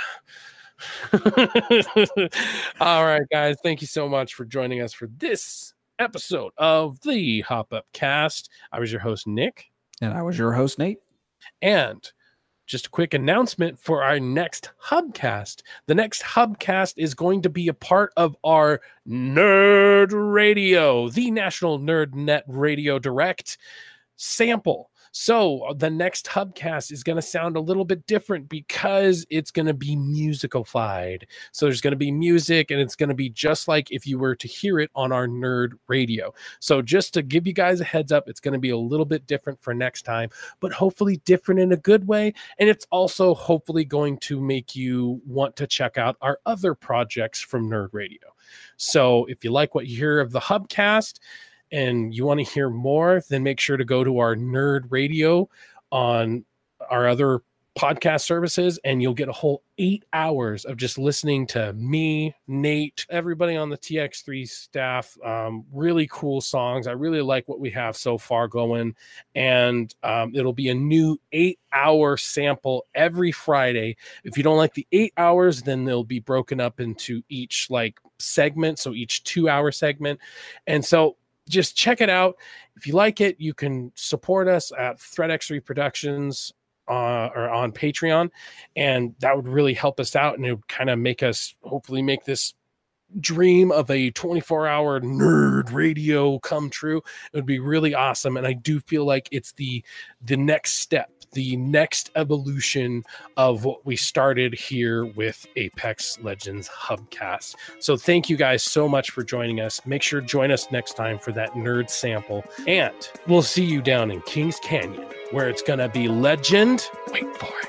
Speaker 1: All right, guys. Thank you so much for joining us for this episode of the Hop Up Cast. I was your host, Nick.
Speaker 2: And I was your host, Nate.
Speaker 1: And just a quick announcement for our next Hubcast. The next Hubcast is going to be a part of our Nerd Radio, the National Nerd Net Radio Direct sample. So the next Hubcast is going to sound a little bit different because it's going to be musicalified. So there's going to be music, and it's going to be just like if you were to hear it on our Nerd Radio. So just to give you guys a heads up, it's going to be a little bit different for next time, but hopefully different in a good way. And it's also hopefully going to make you want to check out our other projects from Nerd Radio. So if you like what you hear of the Hubcast, and you want to hear more, then make sure to go to our Nerd Radio on our other podcast services, and you'll get a whole eight hours of just listening to me, Nate, everybody on the T X three staff. Um, really cool songs. I really like what we have so far going, and um, it'll be a new eight-hour sample every Friday. If you don't like the eight hours, then they'll be broken up into each like segment, so each two-hour segment, and so just check it out. If you like it, you can support us at Threat X three Productions uh, or on Patreon, and that would really help us out, and it would kind of make us hopefully make this dream of a twenty-four hour nerd radio come true. It would be really awesome, and I do feel like it's the the next step the next evolution of what we started here with Apex Legends Hubcast. So thank you guys so much for joining us. Make sure to join us next time for that nerd sample. And we'll see you down in Kings Canyon, where it's going to be legend. Wait for it.